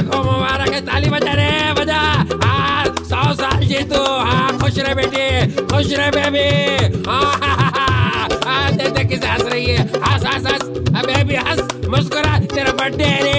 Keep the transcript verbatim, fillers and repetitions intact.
को मुबारक है, ताली बजा रे, बजा। हाँ, सौ साल जी तू। हाँ, खुश रहे बेटी, खुश रहे बेबी। हाँ, देख देख किसे हंस रही है। हंस हंस हंस बेबी, हंस, मुस्कुरा, तेरा बर्थडे है।